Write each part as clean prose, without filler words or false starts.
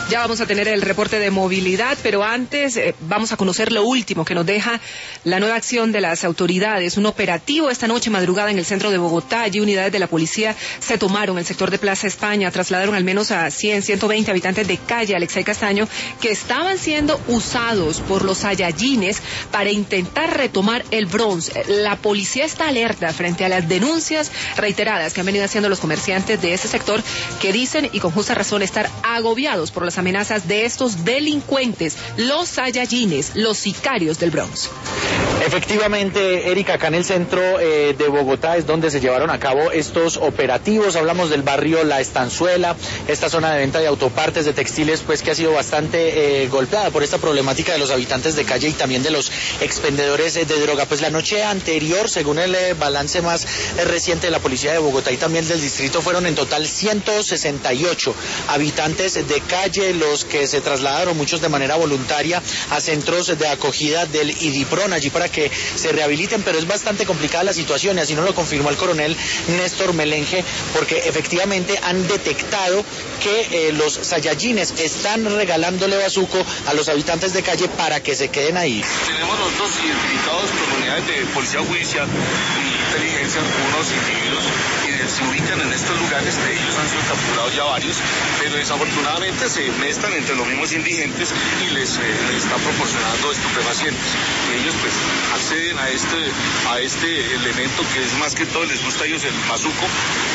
Ya vamos a tener el reporte de movilidad, pero antes vamos a conocer lo último que nos deja la nueva acción de las autoridades. Un operativo esta noche madrugada en el centro de Bogotá. Allí unidades de la policía se tomaron el sector de Plaza España, trasladaron al menos a 120 habitantes de calle Alexei Castaño que estaban siendo usados por los sayayines para intentar retomar el Bronx. La policía está alerta frente a las denuncias reiteradas que han venido haciendo los comerciantes de ese sector, que dicen, y con justa razón, estar agobiados por las amenazas de estos delincuentes, los sayayines, los sicarios del Bronx. Efectivamente, Erika, acá en el centro de Bogotá es donde se llevaron a cabo estos operativos. Hablamos del barrio La Estanzuela, esta zona de venta de autopartes, de textiles, pues que ha sido bastante golpeada por esta problemática de los habitantes de calle y también de los expendedores de droga. Pues la noche anterior, según el balance más reciente de la policía de Bogotá y también del distrito, fueron en total 168 habitantes de calle los que se trasladaron, muchos de manera voluntaria, a centros de acogida del IDIPRON, allí para que se rehabiliten, pero es bastante complicada la situación, y así nos lo confirmó el coronel Néstor Melenge, porque efectivamente han detectado que los sayayines están regalándole bazuco a los habitantes de calle para que se queden ahí. Tenemos nosotros identificados con unidades de policía judicial y inteligencia unos individuos que se ubican en estos lugares. De ellos han sido capturados ya varios, pero desafortunadamente se mezclan entre los mismos indigentes y les están proporcionando estupefacientes. Y ellos pues acceden a este elemento que es más que todo les gusta a ellos el bazuco.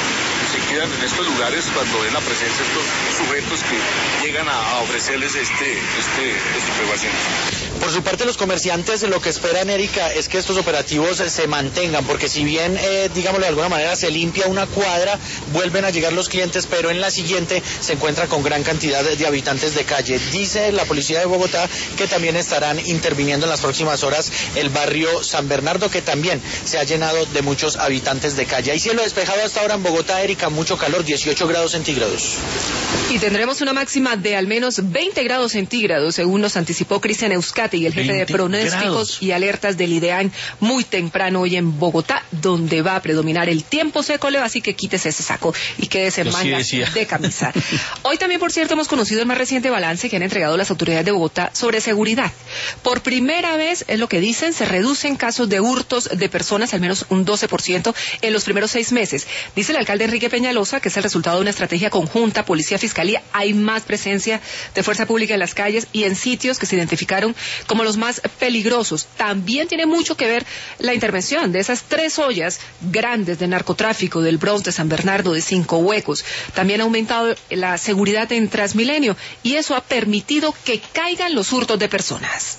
Se quedan en estos lugares cuando ven la presencia de estos sujetos que llegan a ofrecerles este estupefaciente. Por su parte, los comerciantes lo que esperan, Erika, es que estos operativos se mantengan, porque si bien, digámoslo de alguna manera, se limpia una cuadra, vuelven a llegar los clientes, pero en la siguiente se encuentra con gran cantidad de habitantes de calle. Dice la policía de Bogotá que también estarán interviniendo en las próximas horas el barrio San Bernardo, que también se ha llenado de muchos habitantes de calle. Hay cielo despejado hasta ahora en Bogotá, Erika, mucho calor, 18 grados centígrados. Y tendremos una máxima de al menos 20 grados centígrados, según nos anticipó Cristian Euskate, y el jefe de pronósticos y alertas del IDEAN, muy temprano hoy en Bogotá, donde va a predominar el tiempo seco. Leo, así que quítese ese saco y quédese en mangas de camisa. Hoy también, por cierto, hemos conocido el más reciente balance que han entregado las autoridades de Bogotá sobre seguridad. Por primera vez, es lo que dicen, se reducen casos de hurtos de personas, al menos un 12% en los primeros 6 meses. Dice el alcalde Enrique Peñalosa que es el resultado de una estrategia conjunta, policía, fiscalía. Hay más presencia de fuerza pública en las calles y en sitios que se identificaron como los más peligrosos. También tiene mucho que ver la intervención de esas 3 ollas grandes de narcotráfico del Bronx, de San Bernardo, de 5 Huecos. También ha aumentado la seguridad en Transmilenio y eso ha permitido que caigan los hurtos de personas.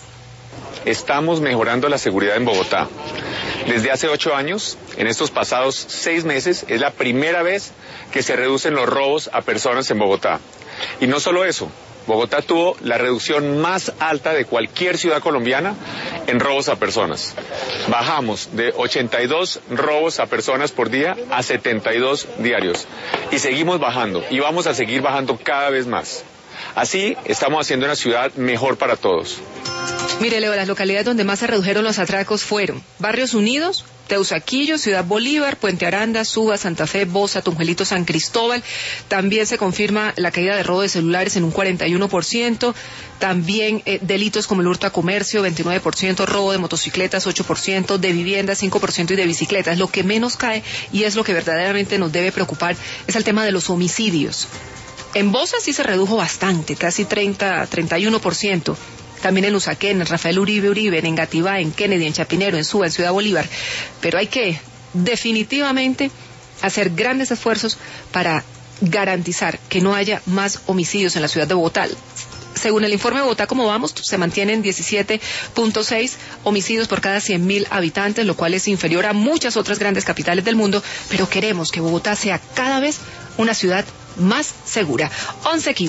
Estamos mejorando la seguridad en Bogotá. Desde hace 8 años, en estos pasados 6 meses, es la primera vez que se reducen los robos a personas en Bogotá. Y no solo eso, Bogotá tuvo la reducción más alta de cualquier ciudad colombiana en robos a personas. Bajamos de 82 robos a personas por día a 72 diarios. Y seguimos bajando, y vamos a seguir bajando cada vez más. Así estamos haciendo una ciudad mejor para todos. Mire, Leo, las localidades donde más se redujeron los atracos fueron Barrios Unidos, Teusaquillo, Ciudad Bolívar, Puente Aranda, Suba, Santa Fe, Bosa, Tunjuelito, San Cristóbal. También se confirma la caída de robo de celulares en un 41%. También delitos como el hurto a comercio, 29%, robo de motocicletas, 8%, de viviendas, 5% y de bicicletas. Lo que menos cae, y es lo que verdaderamente nos debe preocupar, es el tema de los homicidios. En Bosa sí se redujo bastante, casi 31%. También en Usaquén, en Rafael Uribe, en Engativá, en Kennedy, en Chapinero, en Suba, en Ciudad Bolívar. Pero hay que definitivamente hacer grandes esfuerzos para garantizar que no haya más homicidios en la ciudad de Bogotá. Según el informe de Bogotá, ¿cómo vamos? Se mantienen 17.6 homicidios por cada 100.000 habitantes, lo cual es inferior a muchas otras grandes capitales del mundo, pero queremos que Bogotá sea cada vez una ciudad más segura. 11:15.